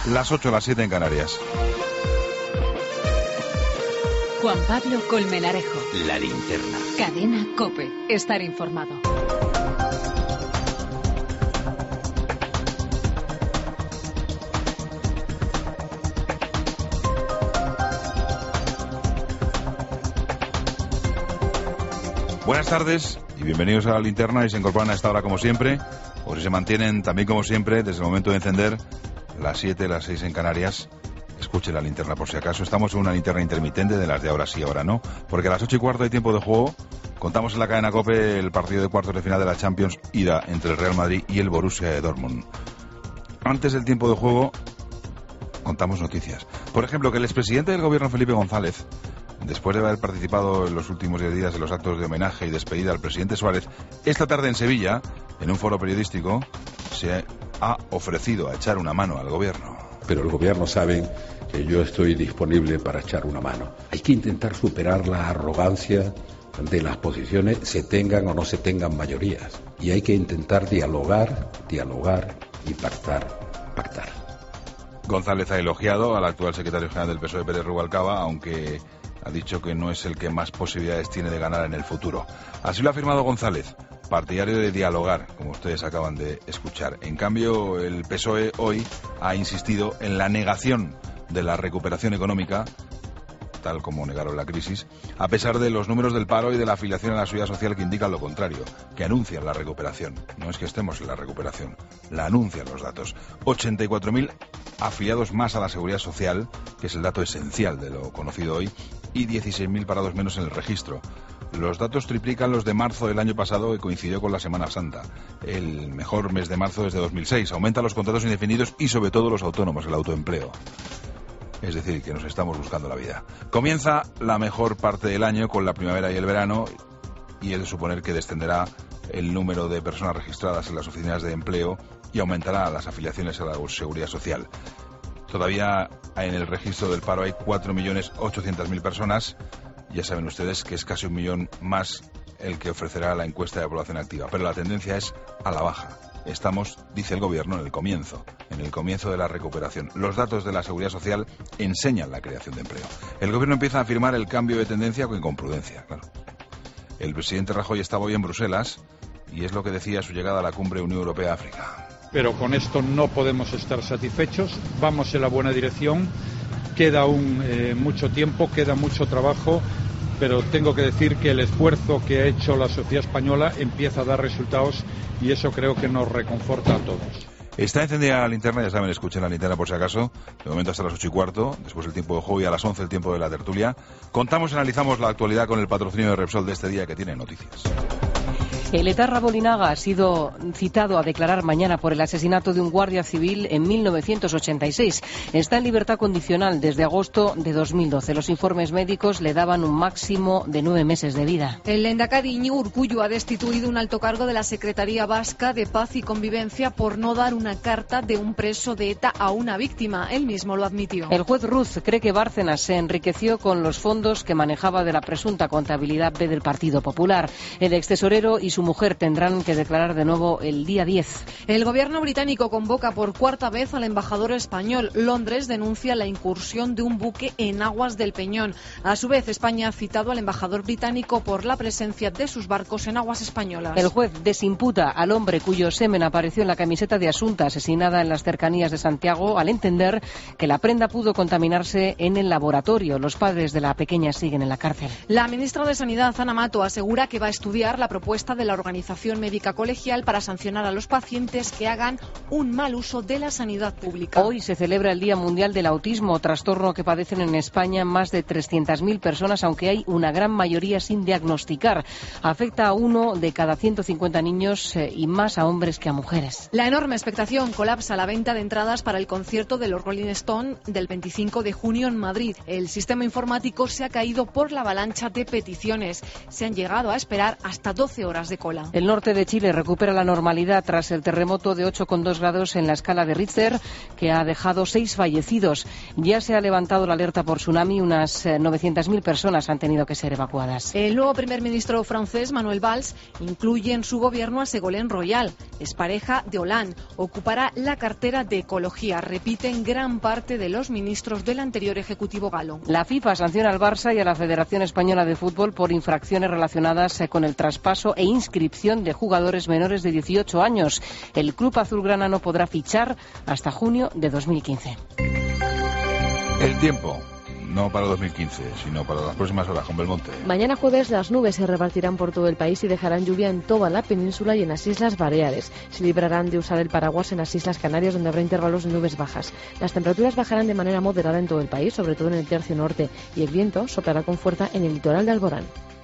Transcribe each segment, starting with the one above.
Las 8, las 7 en Canarias. Juan Pablo Colmenarejo. La Linterna. Cadena COPE. Estar informado. Buenas tardes y bienvenidos a La Linterna, y se incorporan a esta hora como siempre, o si se mantienen también como siempre desde el momento de encender, las 7, las 6 en Canarias. Escuche La Linterna por si acaso. Estamos en una linterna intermitente de las de ahora sí, ahora no, porque a las 8:15 hay tiempo de juego. Contamos en la cadena COPE el partido de cuartos de final de la Champions, ida entre el Real Madrid y el Borussia de Dortmund. Antes del tiempo de juego contamos noticias. Por ejemplo, que el expresidente del gobierno, Felipe González, después de haber participado en los últimos 10 días en los actos de homenaje y despedida al presidente Suárez, esta tarde en Sevilla, en un foro periodístico, se ha ofrecido a echar una mano al gobierno. Pero el gobierno sabe que yo estoy disponible para echar una mano. Hay que intentar superar la arrogancia de las posiciones, se tengan o no se tengan mayorías. Y hay que intentar dialogar y pactar. González ha elogiado al actual secretario general del PSOE, Pérez Rubalcaba, aunque ha dicho que no es el que más posibilidades tiene de ganar en el futuro. Así lo ha afirmado González, partidario de dialogar, como ustedes acaban de escuchar. En cambio, el PSOE hoy ha insistido en la negación de la recuperación económica, tal como negaron la crisis, a pesar de los números del paro y de la afiliación a la seguridad social que indican lo contrario, que anuncian la recuperación. No es que estemos en la recuperación, la anuncian los datos. 84.000 afiliados más a la seguridad social, que es el dato esencial de lo conocido hoy, y 16.000 parados menos en el registro. Los datos triplican los de marzo del año pasado, que coincidió con la Semana Santa, el mejor mes de marzo desde 2006. Aumentan los contratos indefinidos y sobre todo los autónomos, el autoempleo. Es decir, que nos estamos buscando la vida. Comienza la mejor parte del año con la primavera y el verano, y es de suponer que descenderá el número de personas registradas en las oficinas de empleo y aumentará las afiliaciones a la seguridad social. Todavía en el registro del paro hay 4.800.000 personas. Ya saben ustedes que es casi 1 millón más el que ofrecerá la encuesta de población activa, pero la tendencia es a la baja. Estamos, dice el gobierno, en el comienzo de la recuperación. Los datos de la seguridad social enseñan la creación de empleo. El gobierno empieza a afirmar el cambio de tendencia con prudencia, claro. El presidente Rajoy estaba hoy en Bruselas y es lo que decía a su llegada a la cumbre Unión Europea-África. Pero con esto no podemos estar satisfechos, vamos en la buena dirección, queda aún mucho tiempo, queda mucho trabajo, pero tengo que decir que el esfuerzo que ha hecho la sociedad española empieza a dar resultados y eso creo que nos reconforta a todos. Está encendida la linterna, ya saben, escuchen la linterna por si acaso. De momento hasta las 8:15, después el tiempo de juego, y a las 11 el tiempo de la tertulia. Contamos y analizamos la actualidad con el patrocinio de Repsol de este día, que tiene noticias. El etarra Bolinaga ha sido citado a declarar mañana por el asesinato de un guardia civil en 1986. Está en libertad condicional desde agosto de 2012. Los informes médicos le daban un máximo de 9 meses de vida. El lehendakari Iñigo Urkullu ha destituido un alto cargo de la Secretaría Vasca de Paz y Convivencia por no dar una carta de un preso de ETA a una víctima. Él mismo lo admitió. El juez Ruz cree que Bárcenas se enriqueció con los fondos que manejaba de la presunta contabilidad B del Partido Popular. El extesorero y su mujer tendrán que declarar de nuevo el día 10. El gobierno británico convoca por cuarta vez al embajador español. Londres denuncia la incursión de un buque en aguas del Peñón. A su vez, España ha citado al embajador británico por la presencia de sus barcos en aguas españolas. El juez desimputa al hombre cuyo semen apareció en la camiseta de Asunta, asesinada en las cercanías de Santiago, al entender que la prenda pudo contaminarse en el laboratorio. Los padres de la pequeña siguen en la cárcel. La ministra de Sanidad, Ana Mato, asegura que va a estudiar la propuesta de la Organización Médica Colegial para sancionar a los pacientes que hagan un mal uso de la sanidad pública. Hoy se celebra el Día Mundial del Autismo, trastorno que padecen en España más de 300.000 personas, aunque hay una gran mayoría sin diagnosticar. Afecta a 1 de cada 150 niños y más a hombres que a mujeres. La enorme expectación colapsa la venta de entradas para el concierto de los Rolling Stones del 25 de junio en Madrid. El sistema informático se ha caído por la avalancha de peticiones. Se han llegado a esperar hasta 12 horas de de cola. El norte de Chile recupera la normalidad tras el terremoto de 8,2 grados en la escala de Richter, que ha dejado 6 fallecidos. Ya se ha levantado la alerta por tsunami, unas 900.000 personas han tenido que ser evacuadas. El nuevo primer ministro francés, Manuel Valls, incluye en su gobierno a Ségolène Royal. Es pareja de Hollande. Ocupará la cartera de Ecología. Repiten gran parte de los ministros del anterior ejecutivo galo. La FIFA sanciona al Barça y a la Federación Española de Fútbol por infracciones relacionadas con el traspaso e inscripción de jugadores menores de 18 años. El club azulgrana no podrá fichar hasta junio de 2015. El tiempo. No para 2015, sino para las próximas horas, con Belmonte. Mañana jueves las nubes se repartirán por todo el país y dejarán lluvia en toda la península y en las Islas Baleares. Se librarán de usar el paraguas en las Islas Canarias, donde habrá intervalos de nubes bajas. Las temperaturas bajarán de manera moderada en todo el país, sobre todo en el tercio norte, y el viento soplará con fuerza en el litoral de Alborán.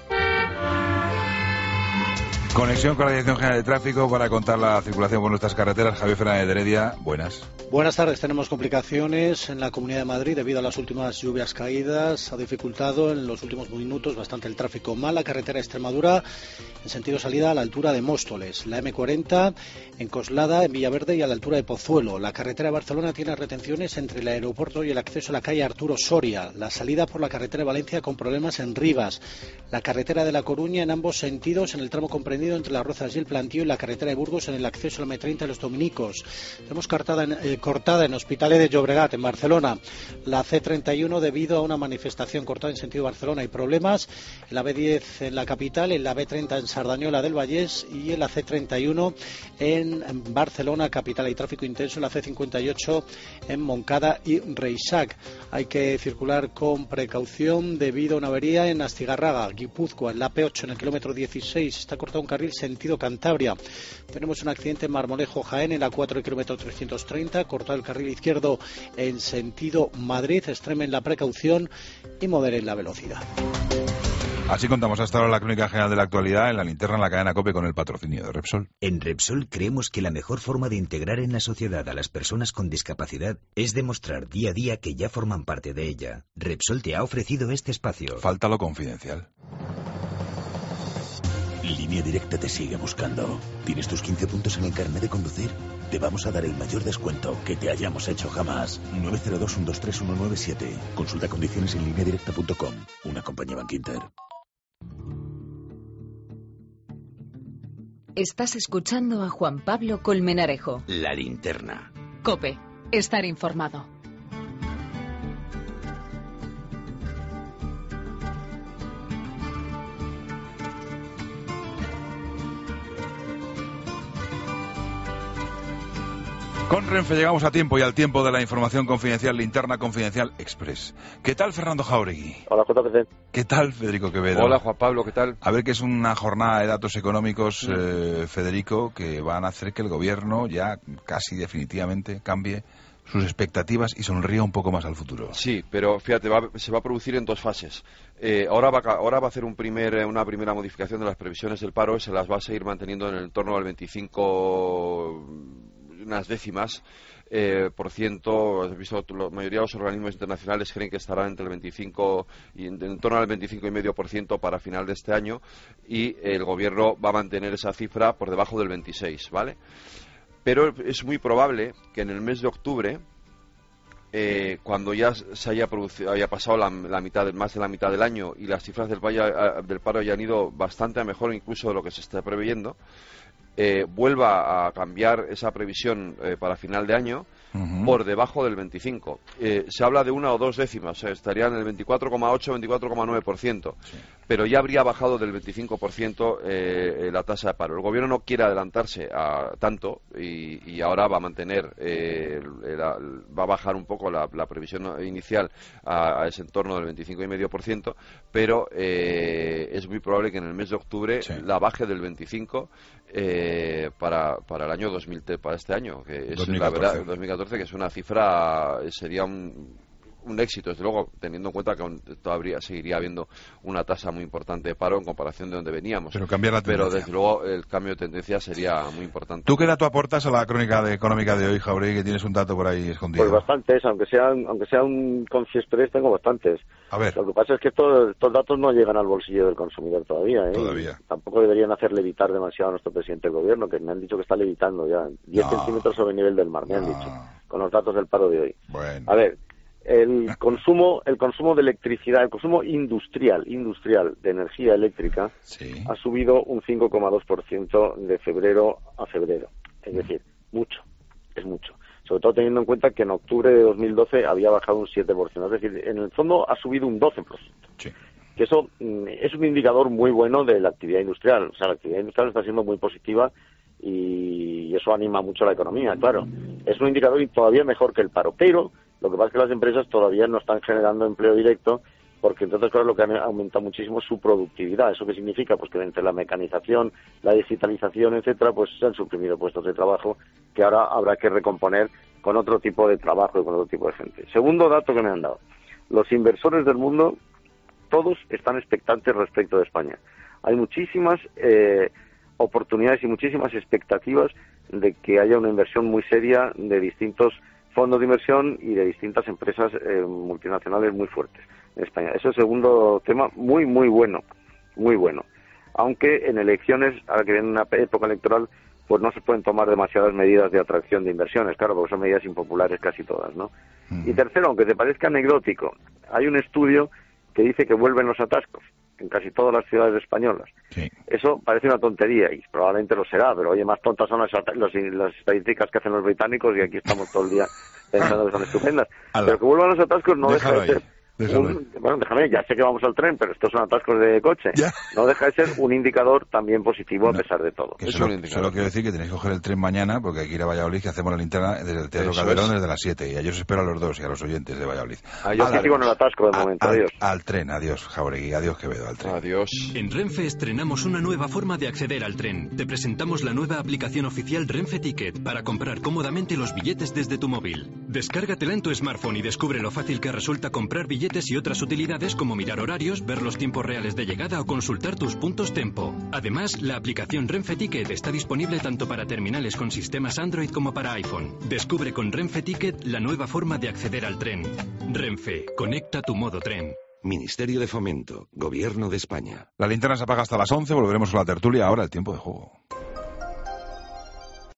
Conexión con la Dirección General de Tráfico para contar la circulación por nuestras carreteras. Javier Fernández de Heredia, buenas. Buenas tardes. Tenemos complicaciones en la Comunidad de Madrid debido a las últimas lluvias caídas. Ha dificultado en los últimos minutos bastante el tráfico. Mala carretera de Extremadura en sentido salida a la altura de Móstoles. La M40 en Coslada, en Villaverde y a la altura de Pozuelo. La carretera de Barcelona tiene retenciones entre el aeropuerto y el acceso a la calle Arturo Soria. La salida por la carretera de Valencia con problemas en Rivas. La carretera de La Coruña en ambos sentidos en el tramo comprendido entre Las Rozas y el Plantío y la carretera de Burgos en el acceso a la M30 de los Dominicos. Tenemos cortada en Hospitalet de Llobregat, en Barcelona. La C31 debido a una manifestación cortada en sentido Barcelona y problemas en la B10 en la capital, en la B30 en Sardañola del Vallés y en la C31 en Barcelona capital. Hay tráfico intenso en la C58 en Moncada y Reixac. Hay que circular con precaución debido a una avería en Astigarraga, Guipúzcoa, en la P8 en el kilómetro 16. Está cortado un carril sentido Cantabria. Tenemos un accidente en Marmolejo, Jaén, en la 4 del kilómetro 330, cortado el carril izquierdo en sentido Madrid. Extremen la precaución y moderen la velocidad. Así contamos hasta ahora la crónica general de la actualidad en la linterna en la cadena COPE con el patrocinio de Repsol. En Repsol creemos que la mejor forma de integrar en la sociedad a las personas con discapacidad es demostrar día a día que ya forman parte de ella. Repsol te ha ofrecido este espacio. Falta lo confidencial. Línea Directa te sigue buscando. ¿Tienes tus 15 puntos en el carnet de conducir? Te vamos a dar el mayor descuento que te hayamos hecho jamás. 902-123-197. Consulta condiciones en lineadirecta.com. Una compañía Bankinter. Estás escuchando a Juan Pablo Colmenarejo. La linterna. COPE. Estar informado. Con Renfe llegamos a tiempo y al tiempo de la información confidencial, linterna confidencial express. ¿Qué tal, Fernando Jauregui? Hola, JPC. ¿Qué tal, Federico Quevedo? Hola, Juan Pablo, ¿qué tal? A ver, que es una jornada de datos económicos, Federico, que van a hacer que el gobierno ya casi definitivamente cambie sus expectativas y sonría un poco más al futuro. Sí, pero fíjate, se va a producir en dos fases. Ahora va a hacer una primera modificación de las previsiones del paro, se las va a seguir manteniendo en el torno al 25, unas décimas por ciento. Has visto, la mayoría de los organismos internacionales creen que estará entre el 25 y en torno al 25,5% para final de este año, y el gobierno va a mantener esa cifra por debajo del 26, ¿vale? Pero es muy probable que en el mes de octubre, cuando ya se haya pasado más de la mitad del año y las cifras del paro hayan ido bastante a mejor incluso de lo que se está previendo, vuelva a cambiar esa previsión para final de año por debajo del 25. Se habla de 1 o 2 décimas, o sea, estaría en el 24,8, 24,9%, sí. Pero ya habría bajado del 25% la tasa de paro. El gobierno no quiere adelantarse a tanto y ahora va a mantener, va a bajar un poco la previsión inicial a ese entorno del 25,5%, pero es muy probable que en el mes de octubre la baje del 25% para el año 2000, para este año, que es 2014. La verdad 2014, que es una cifra, sería un éxito, desde luego, teniendo en cuenta que aún todavía seguiría habiendo una tasa muy importante de paro en comparación de donde veníamos. Pero cambiar la tendencia. Pero desde luego el cambio de tendencia sería muy importante. ¿Tú qué dato aportas a la crónica económica de hoy, Jauregui, que tienes un dato por ahí escondido? Pues bastantes, aunque sea un confiexpress, tengo bastantes. A ver. Lo que pasa es que estos datos no llegan al bolsillo del consumidor todavía, ¿eh? Todavía. Tampoco deberían hacer levitar demasiado a nuestro presidente del gobierno, que me han dicho que está levitando ya 10 centímetros sobre el nivel del mar, me han dicho, con los datos del paro de hoy. Bueno. A ver, el consumo de electricidad, el consumo industrial de energía eléctrica ha subido un 5,2% de febrero a febrero. Es decir, es mucho. Sobre todo teniendo en cuenta que en octubre de 2012 había bajado un 7%. Es decir, en el fondo ha subido un 12%. Sí. Que eso es un indicador muy bueno de la actividad industrial. O sea, la actividad industrial está siendo muy positiva y eso anima mucho la economía, claro. Es un indicador todavía mejor que el paro, pero lo que pasa es que las empresas todavía no están generando empleo directo, porque entonces, claro, lo que han aumentado muchísimo es su productividad. ¿Eso qué significa? Pues que entre la mecanización, la digitalización, etcétera, pues se han suprimido puestos de trabajo que ahora habrá que recomponer con otro tipo de trabajo y con otro tipo de gente. Segundo dato que me han dado. Los inversores del mundo, todos están expectantes respecto de España. Hay muchísimas oportunidades y muchísimas expectativas de que haya una inversión muy seria de distintos fondos de inversión y de distintas empresas multinacionales muy fuertes en España. Eso es el segundo tema muy bueno, muy bueno. Aunque en elecciones, ahora que viene una época electoral, pues no se pueden tomar demasiadas medidas de atracción de inversiones, claro, porque son medidas impopulares casi todas, ¿no? Y tercero, aunque te parezca anecdótico, hay un estudio que dice que vuelven los atascos en casi todas las ciudades españolas. Sí. Eso parece una tontería y probablemente lo será, pero oye, más tontas son las estadísticas que hacen los británicos y aquí estamos todo el día pensando que son estupendas. Pero que vuelvan los atascos no deja de ser... Bueno, déjame, ya sé que vamos al tren, pero estos son atascos de coche. ¿Ya? No deja de ser un indicador también positivo a pesar de todo. Solo quiero decir que tenéis que coger el tren mañana, porque hay que ir a Valladolid, que hacemos la linterna desde el Teatro Calderón desde las 7. Y a ellos espero a los dos y a los oyentes de Valladolid. Yo sí sigo en el atasco de momento, adiós. Al tren, adiós, Jauregui, adiós, Quevedo, al tren. Adiós. En Renfe estrenamos una nueva forma de acceder al tren. Te presentamos la nueva aplicación oficial Renfe Ticket para comprar cómodamente los billetes desde tu móvil. Descárgatela en tu smartphone y descubre lo fácil que resulta comprar billetes y otras utilidades como mirar horarios, ver los tiempos reales de llegada o consultar tus puntos Tempo. Además, la aplicación Renfe Ticket está disponible tanto para terminales con sistemas Android como para iPhone. Descubre con Renfe Ticket la nueva forma de acceder al tren. Renfe, conecta tu modo tren. Ministerio de Fomento, Gobierno de España. La linterna se apaga hasta las 11, volveremos a la tertulia, ahora el tiempo de juego.